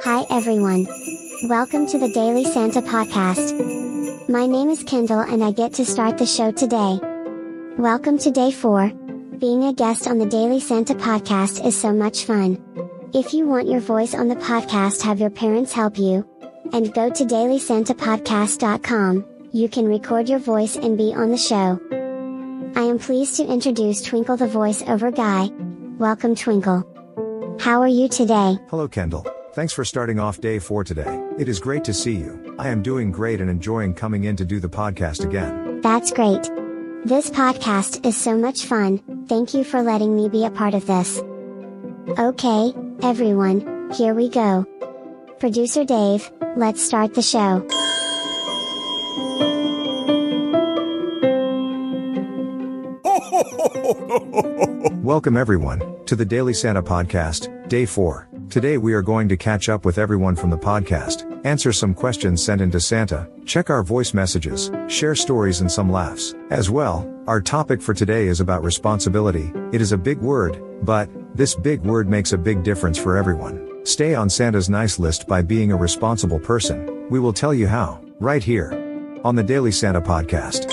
Hi everyone. Welcome to the Daily Santa podcast. My name is Kendall and I get to start the show today. Welcome to day 4. Being a guest on the Daily Santa podcast is so much fun. If you want your voice on the podcast, have your parents help you. And go to dailysantapodcast.com, you can record your voice and be on the show. I am pleased to introduce Twinkle the voiceover guy. Welcome Twinkle. How are you today? Hello Kendall. Thanks for starting off day 4 today. It is great to see you. I am doing great and enjoying coming in to do the podcast again. That's great. This podcast is so much fun, thank you for letting me be a part of this. Okay, everyone, here we go. Producer Dave, let's start the show. Welcome everyone, to the Daily Santa podcast, day 4. Today we are going to catch up with everyone from the podcast, answer some questions sent into Santa, check our voice messages, share stories and some laughs. As well, our topic for today is about responsibility. It is a big word, but this big word makes a big difference for everyone. Stay on Santa's nice list by being a responsible person. We will tell you how, right here, on the Daily Santa podcast.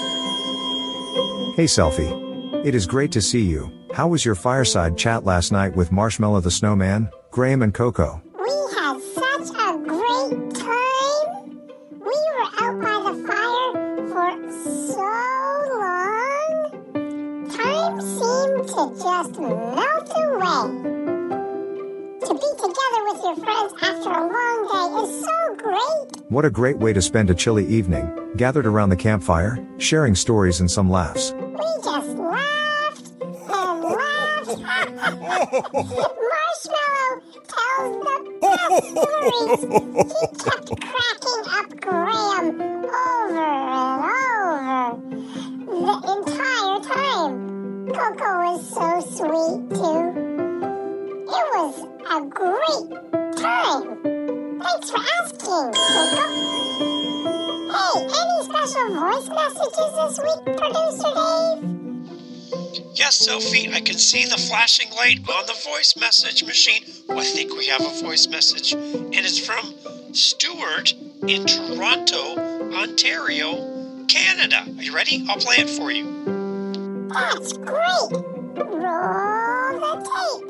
Hey Selfie. It is great to see you. How was your fireside chat last night with Marshmallow the Snowman, Graham and Coco? We had such a great time. We were out by the fire for so long. Time seemed to just melt away. To be together with your friends after a long day is so great. What a great way to spend a chilly evening, gathered around the campfire, sharing stories and some laughs. We just laughed and laughed. Marshmallow tells the best stories. He kept cracking up Graham over and over the entire time. Coco was so sweet too. It was a great time. Thanks for asking, Coco. Hey, any special voice messages this week, Producer Dave? Yes, Sophie, I can see the flashing light on the voice message machine. Oh, I think we have a voice message. And it's from Stuart in Toronto, Ontario, Canada. Are you ready? I'll play it for you. That's great. Roll the tape.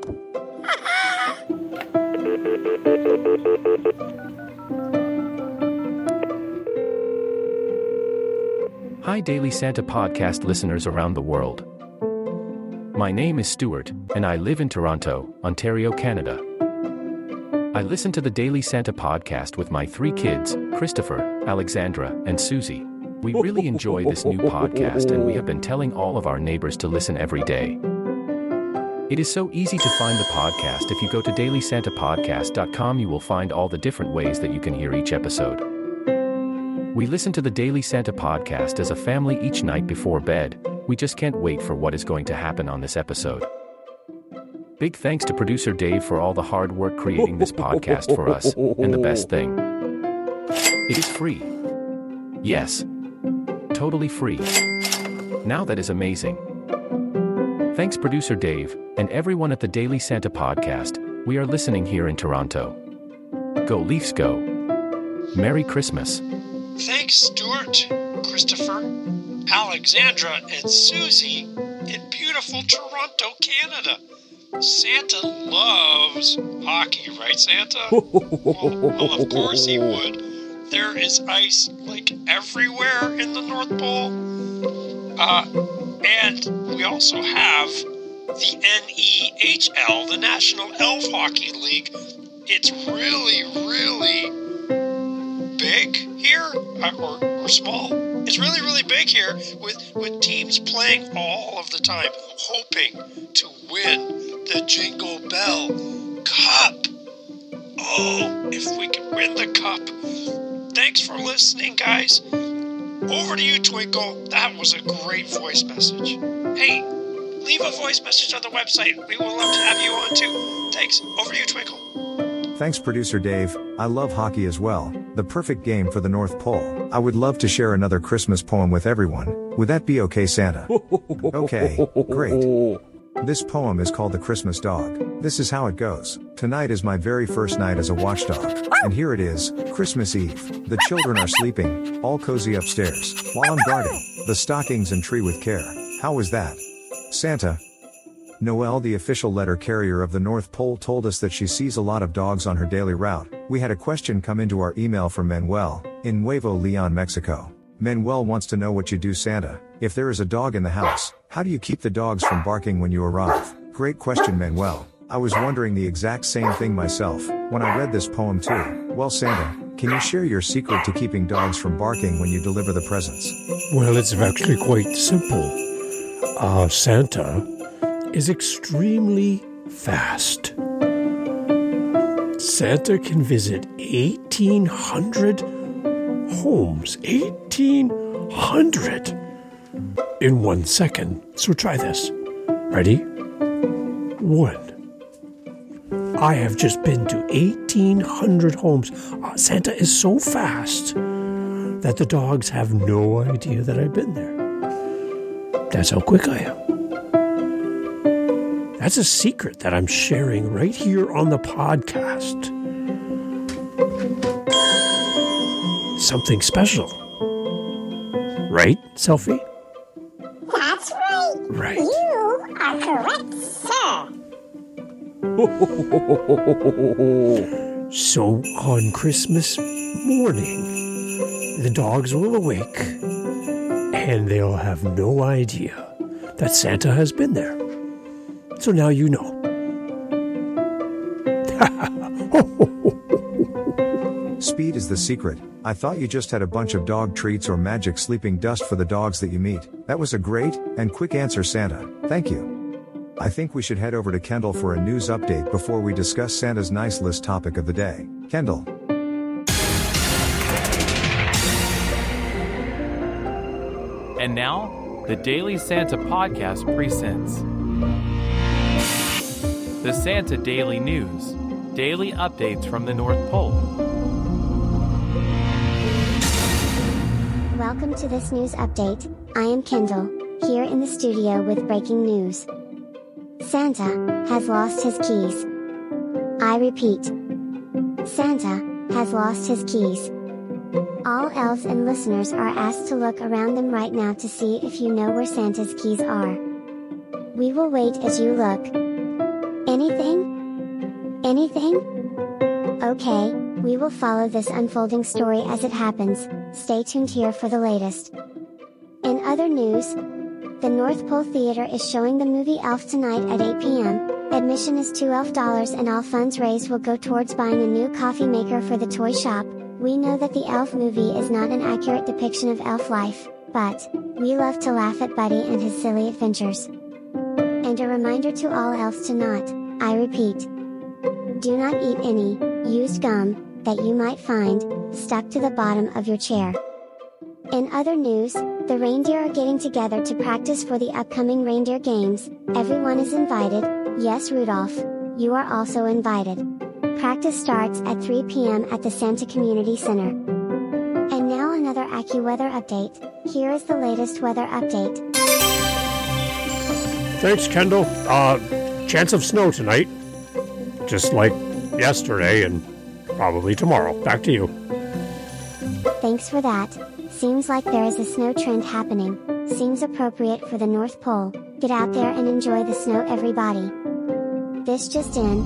Hi Daily Santa podcast listeners around the world. My name is Stuart, and I live in Toronto, Ontario, Canada. I listen to the Daily Santa podcast with my 3 kids, Christopher, Alexandra, and Susie. We really enjoy this new podcast and we have been telling all of our neighbors to listen every day. It is so easy to find the podcast. If you go to dailysantapodcast.com, you will find all the different ways that you can hear each episode. We listen to the Daily Santa podcast as a family each night before bed. We just can't wait for what is going to happen on this episode. Big thanks to producer Dave for all the hard work creating this podcast for us, and the best thing, it is free. Yes, totally free. Now that is amazing. Thanks producer Dave, and everyone at the Daily Santa podcast. We are listening here in Toronto. Go Leafs go. Merry Christmas. Thanks, Stuart, Christopher, Alexandra, and Susie in beautiful Toronto, Canada. Santa loves hockey, right, Santa? Well, of course he would. There is ice, like, everywhere in the North Pole. And we also have the NEHL, the National Elf Hockey League. It's really, really big here, or small. It's really, really big here with teams playing all of the time, hoping to win the Jingle Bell Cup. Oh, if we can win the cup. Thanks for listening, guys. Over to you, Twinkle. That was a great voice message. Hey, leave a voice message on the website. We will love to have you on too. Thanks. Over to you, Twinkle. Thanks producer Dave. I love hockey as well. The perfect game for the North Pole. I would love to share another Christmas poem with everyone. Would that be okay, Santa? Okay, great. This poem is called The Christmas Dog. This is how it goes. Tonight is my very first night as a watchdog. And here it is, Christmas Eve. The children are sleeping, all cozy upstairs, while I'm guarding the stockings and tree with care. How was that? Santa. Noelle, the official letter carrier of the North Pole, told us that she sees a lot of dogs on her daily route. We had a question come into our email from Manuel, in Nuevo Leon, Mexico. Manuel wants to know what you do, Santa. If there is a dog in the house, how do you keep the dogs from barking when you arrive? Great question, Manuel. I was wondering the exact same thing myself, when I read this poem too. Well, Santa, can you share your secret to keeping dogs from barking when you deliver the presents? Well, it's actually quite simple. Santa is extremely fast. Santa can visit 1,800 homes. 1,800 in 1 second. So try this. Ready? 1. I have just been to 1,800 homes. Santa is so fast that the dogs have no idea that I've been there. That's how quick I am. That's a secret that I'm sharing right here on the podcast. Something special. Right, Selfie? That's right. Right. You are correct, sir. So on Christmas morning, the dogs will awake and they'll have no idea that Santa has been there. So now you know. Speed is the secret. I thought you just had a bunch of dog treats or magic sleeping dust for the dogs that you meet. That was a great and quick answer, Santa. Thank you. I think we should head over to Kendall for a news update before we discuss Santa's nice list topic of the day. Kendall. And now, the Daily Santa Podcast presents the Santa Daily News, daily updates from the North Pole. Welcome to this news update. I am Kendall, here in the studio with breaking news. Santa has lost his keys. I repeat, Santa has lost his keys. All elves and listeners are asked to look around them right now to see if you know where Santa's keys are. We will wait as you look. Anything? Anything? Okay, we will follow this unfolding story as it happens. Stay tuned here for the latest. In other news, the North Pole Theater is showing the movie Elf tonight at 8 p.m. Admission is $12 and all funds raised will go towards buying a new coffee maker for the toy shop. We know that the Elf movie is not an accurate depiction of elf life, but we love to laugh at Buddy and his silly adventures. And a reminder to all elves to not, I repeat, do not eat any used gum that you might find stuck to the bottom of your chair. In other news, the reindeer are getting together to practice for the upcoming reindeer games. Everyone is invited. Yes, Rudolph, you are also invited. Practice starts at 3 p.m. at the Santa Community Center. And now another AccuWeather update. Here is the latest weather update. Thanks, Kendall. Chance of snow tonight. Just like yesterday and probably tomorrow. Back to you. Thanks for that. Seems like there is a snow trend happening. Seems appropriate for the North Pole. Get out there and enjoy the snow, everybody. This just in.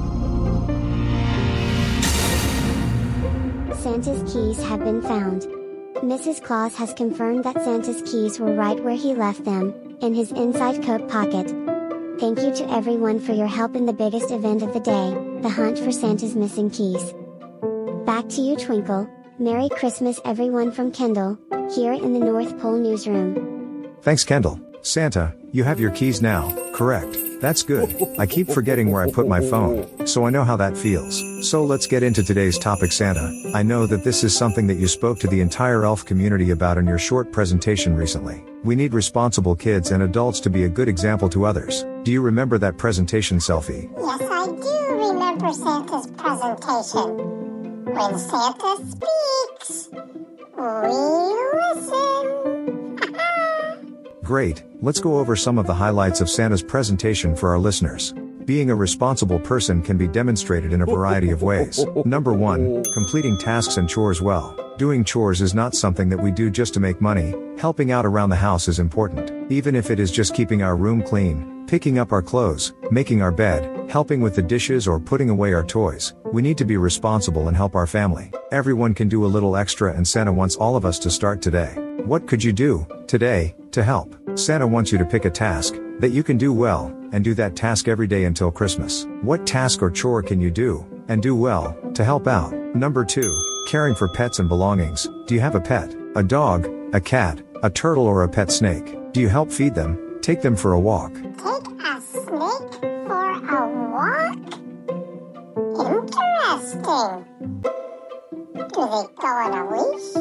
Santa's keys have been found. Mrs. Claus has confirmed that Santa's keys were right where he left them, in his inside coat pocket. Thank you to everyone for your help in the biggest event of the day, the hunt for Santa's missing keys. Back to you, Twinkle. Merry Christmas, everyone, from Kendall, here in the North Pole newsroom. Thanks, Kendall. Santa, you have your keys now, correct? That's good. I keep forgetting where I put my phone, so I know how that feels. So let's get into today's topic, Santa. I know that this is something that you spoke to the entire elf community about in your short presentation recently. We need responsible kids and adults to be a good example to others. Do you remember that presentation, Selfie? Yes, I do remember Santa's presentation. When Santa speaks, we listen. Great, let's go over some of the highlights of Santa's presentation for our listeners. Being a responsible person can be demonstrated in a variety of ways. Number 1, completing tasks and chores well. Doing chores is not something that we do just to make money. Helping out around the house is important. Even if it is just keeping our room clean, picking up our clothes, making our bed, helping with the dishes or putting away our toys. We need to be responsible and help our family. Everyone can do a little extra and Santa wants all of us to start today. What could you do today to help? Santa wants you to pick a task that you can do well and do that task every day until Christmas. What task or chore can you do and do well to help out? Number 2, caring for pets and belongings. Do you have a pet? A dog, a cat, a turtle or a pet snake? Do you help feed them? Take them for a walk? Take a snake for a walk? Interesting. Do they go on a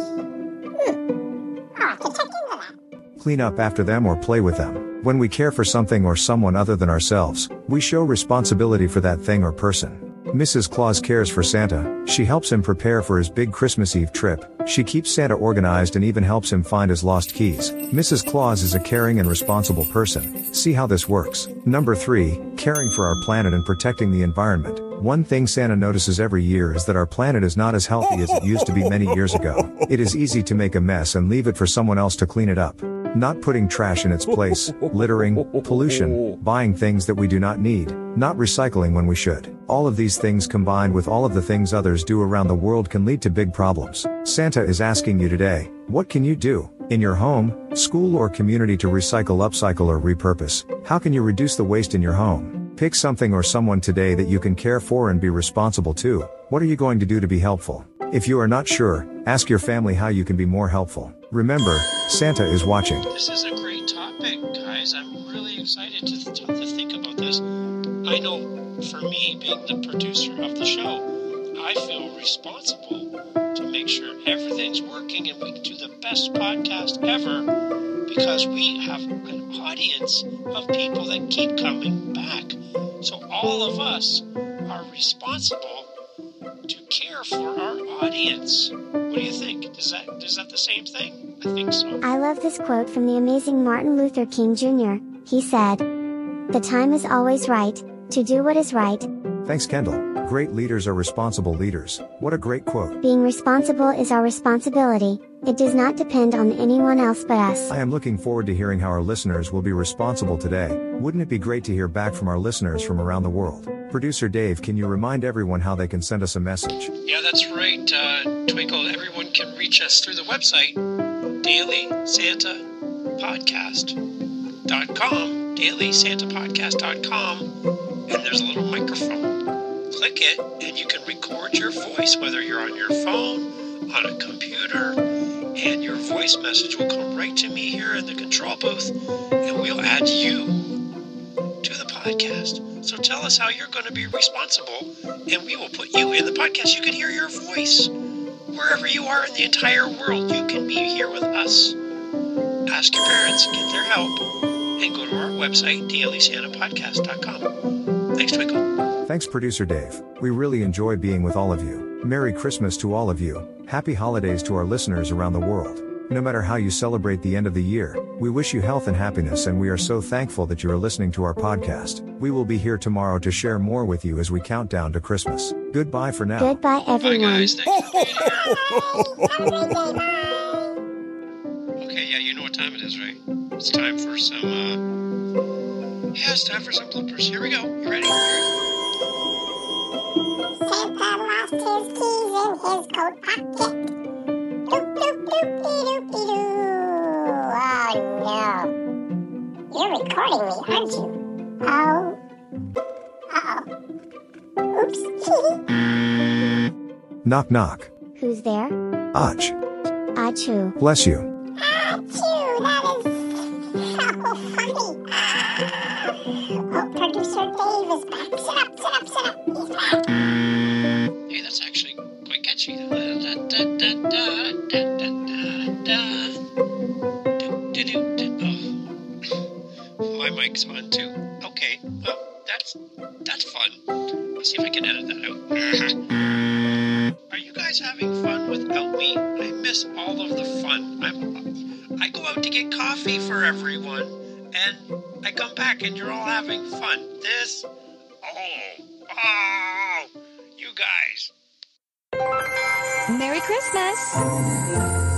leash? I'll have to check into that. Clean up after them or play with them. When we care for something or someone other than ourselves, we show responsibility for that thing or person. Mrs. Claus cares for Santa. She helps him prepare for his big Christmas Eve trip. She keeps Santa organized and even helps him find his lost keys. Mrs. Claus is a caring and responsible person. See how this works. Number 3, caring for our planet and protecting the environment. One thing Santa notices every year is that our planet is not as healthy as it used to be many years ago. It is easy to make a mess and leave it for someone else to clean it up. Not putting trash in its place, littering, pollution, buying things that we do not need, not recycling when we should. All of these things combined with all of the things others do around the world can lead to big problems. Santa is asking you today, what can you do in your home, school or community to recycle, upcycle or repurpose? How can you reduce the waste in your home? Pick something or someone today that you can care for and be responsible to. What are you going to do to be helpful? If you are not sure, ask your family how you can be more helpful. Remember, Santa is watching. This is a great topic, guys. I'm really excited to think about this. I know for me, being the producer of the show, I feel responsible to make sure everything's working and we do the best podcast ever because we have an audience of people that keep coming back. So all of us are responsible to care for our audience. What do you think? Is that the same thing? I think so. I love this quote from the amazing Martin Luther King Jr. He said, "The time is always right to do what is right." Thanks, Kendall. Great leaders are responsible leaders. What a great quote. Being responsible is our responsibility. It does not depend on anyone else but us. I am looking forward to hearing how our listeners will be responsible today. Wouldn't it be great to hear back from our listeners from around the world? Producer Dave, can you remind everyone how they can send us a message? Yeah, that's right, Twinkle. Everyone can reach us through the website, dailysantapodcast.com, dailysantapodcast.com, and there's a little microphone. Click it, and you can record your voice, whether you're on your phone, on a computer, and your voice message will come right to me here in the control booth, and we'll add you to the podcast. So tell us how you're going to be responsible, and we will put you in the podcast. You can hear your voice wherever you are in the entire world. You can be here with us. Ask your parents, get their help, and go to our website, dailysantapodcast.com. Thanks, Twinkle. Thanks, Producer Dave. We really enjoy being with all of you. Merry Christmas to all of you. Happy holidays to our listeners around the world. No matter how you celebrate the end of the year, we wish you health and happiness, and we are so thankful that you are listening to our podcast. We will be here tomorrow to share more with you as we count down to Christmas. Goodbye for now. Goodbye, Bye, everyone. guys. Thanks for being here. Bye. Okay, yeah, you know what time it is, right? It's time for some, it's time for some bloopers. Here we go. You ready? Santa lost his keys in his coat pocket. Doop, doop, doop-dee-doop-dee-doo. Oh, no. You're recording me, aren't you? Oh. Uh-oh. Oops. Knock knock. Who's there? Ach. Achoo. Bless you. Achoo, that is so funny. Oh, Producer Dave is back. Sit up. He's back. Hey, that's actually quite catchy. Oh, my mic's on too. Okay, well, that's fun. Let's see if I can edit that out. Are you guys having fun without me? I miss all of the fun. I go out to get coffee for everyone, and I come back and you're all having fun. This Oh, you guys. Merry Christmas!